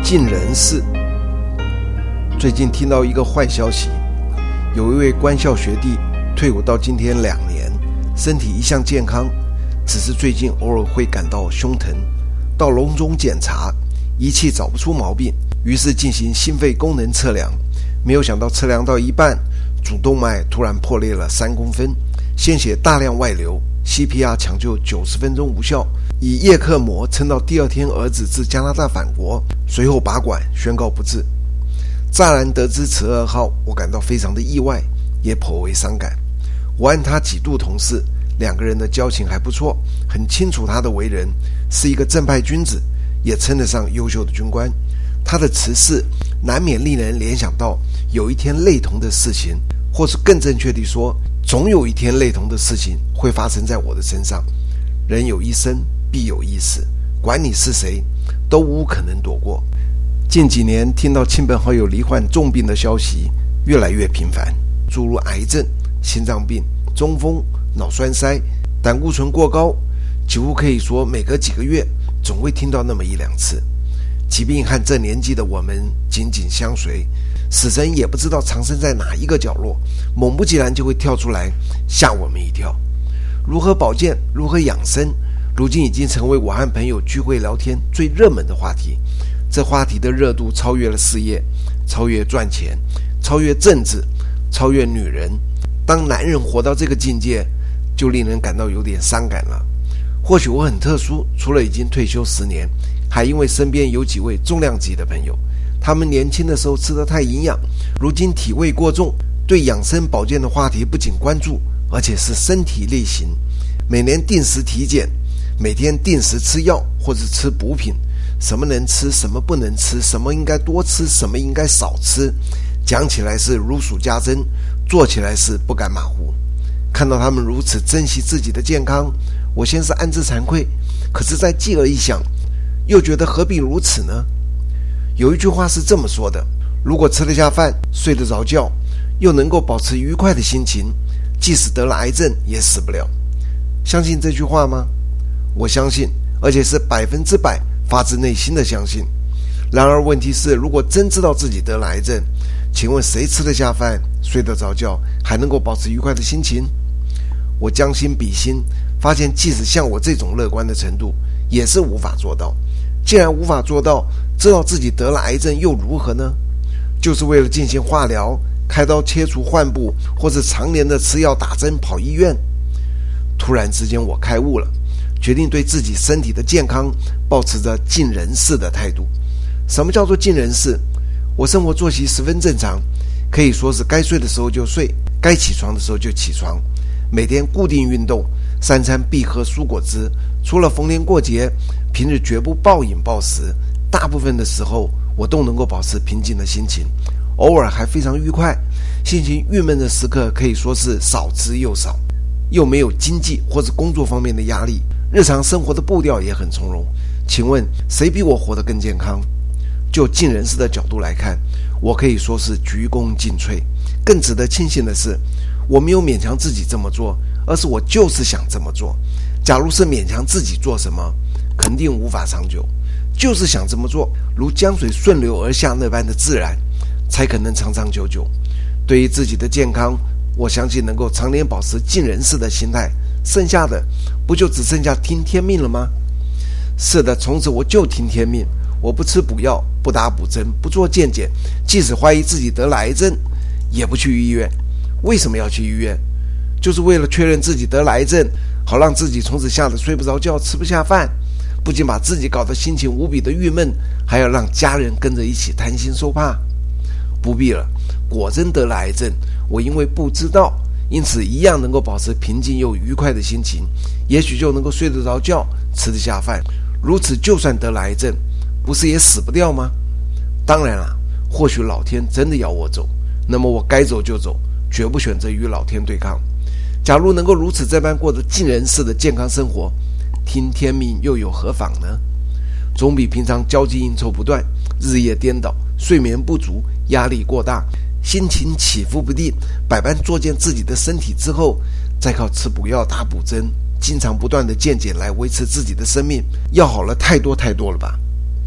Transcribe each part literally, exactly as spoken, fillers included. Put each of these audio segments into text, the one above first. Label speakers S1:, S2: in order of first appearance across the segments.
S1: 尽人事。最近听到一个坏消息，有一位官校学弟退伍到今天两年，身体一向健康，只是最近偶尔会感到胸疼，到隆中检查，仪器找不出毛病，于是进行心肺功能测量，没有想到测量到一半，主动脉突然破裂了三公分，鲜血大量外流， C P R 抢救九十分钟无效，以叶克膜撑到第二天儿子自加拿大返国，随后拔管宣告不治。乍然得知此噩耗，我感到非常的意外，也颇为伤感。我和他几度同事，两个人的交情还不错，很清楚他的为人，是一个正派君子，也称得上优秀的军官。他的辞世难免令人联想到有一天类同的事情，或是更正确地说，总有一天类同的事情会发生在我的身上。人有一生必有一死，管你是谁，都无可能躲过。近几年听到亲朋好友罹患重病的消息越来越频繁，诸如癌症、心脏病、中风、脑栓塞、胆固醇过高，几乎可以说每隔几个月总会听到那么一两次。疾病和这年纪的我们紧紧相随，死神也不知道藏身在哪一个角落，猛不其然就会跳出来吓我们一跳。如何保健，如何养生，如今已经成为我和朋友聚会聊天最热门的话题。这话题的热度超越了事业，超越赚钱，超越政治，超越女人。当男人活到这个境界，就令人感到有点伤感了。或许我很特殊，除了已经退休十年，还因为身边有几位重量级的朋友，他们年轻的时候吃得太营养，如今体味过重，对养生保健的话题不仅关注，而且是身体力行。每年定时体检，每天定时吃药或者吃补品，什么能吃，什么不能吃，什么应该多吃，什么应该少吃，讲起来是如数家珍，做起来是不敢马虎。看到他们如此珍惜自己的健康，我先是暗自惭愧，可是再继而一想，又觉得何必如此呢？有一句话是这么说的，如果吃得下饭，睡得着觉，又能够保持愉快的心情，即使得了癌症也死不了。相信这句话吗？我相信，而且是百分之百发自内心的相信。然而问题是，如果真知道自己得了癌症，请问谁吃得下饭，睡得着觉，还能够保持愉快的心情？我将心比心，发现即使像我这种乐观的程度，也是无法做到。既然无法做到，知道自己得了癌症又如何呢？就是为了进行化疗、开刀切除患部，或是常年的吃药打针跑医院？突然之间我开悟了，决定对自己身体的健康抱持着尽人事的态度。什么叫做尽人事？我生活作息十分正常，可以说是该睡的时候就睡，该起床的时候就起床，每天固定运动，三餐必喝蔬果汁，除了逢年过节，平日绝不暴饮暴食，大部分的时候我都能够保持平静的心情，偶尔还非常愉快，心情郁闷的时刻可以说是少之又少，又没有经济或者工作方面的压力，日常生活的步调也很从容。请问谁比我活得更健康？就尽人事的角度来看，我可以说是鞠躬尽瘁。更值得庆幸的是，我没有勉强自己这么做，而是我就是想这么做。假如是勉强自己做什么，肯定无法长久。就是想这么做，如江水顺流而下那般的自然，才可能长长久久。对于自己的健康，我相信能够常年保持尽人事的心态，剩下的不就只剩下听天命了吗？是的，从此我就听天命，我不吃补药，不打补针，不做健检，即使怀疑自己得了癌症，也不去医院。为什么要去医院？就是为了确认自己得了癌症，好让自己从此吓得睡不着觉，吃不下饭，不仅把自己搞得心情无比的郁闷，还要让家人跟着一起担心受怕。不必了，果真得了癌症，我因为不知道，因此一样能够保持平静又愉快的心情，也许就能够睡得着觉，吃得下饭。如此就算得了癌症，不是也死不掉吗？当然了，或许老天真的要我走，那么我该走就走，绝不选择与老天对抗。假如能够如此这般过着尽人事的健康生活，听天命又有何妨呢？总比平常交际应酬不断，日夜颠倒，睡眠不足，压力过大，心情起伏不定，百般作践自己的身体之后，再靠吃补药打补针，经常不断的健检来维持自己的生命，要好了太多太多了吧。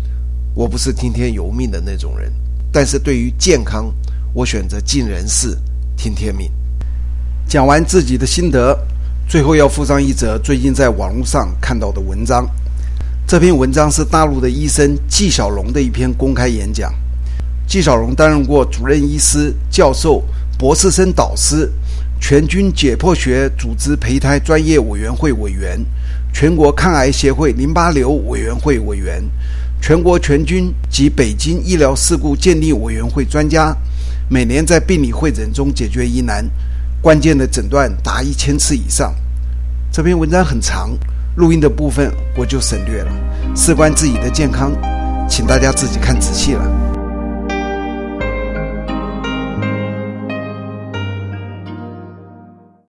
S1: 我不是听天由命的那种人，但是对于健康，我选择尽人事，听天命。
S2: 讲完自己的心得，最后要附上一则最近在网络上看到的文章。这篇文章是大陆的医生纪晓龙的一篇公开演讲。纪晓龙担任过主任医师、教授、博士生导师，全军解剖学组织胚胎专业委员会委员，全国抗癌协会淋巴瘤委员会委员，全国全军及北京医疗事故鉴定委员会专家，每年在病理会诊中解决疑难，关键的诊断达一千次以上。这篇文章很长，录音的部分我就省略了，事关自己的健康，请大家自己看仔细了。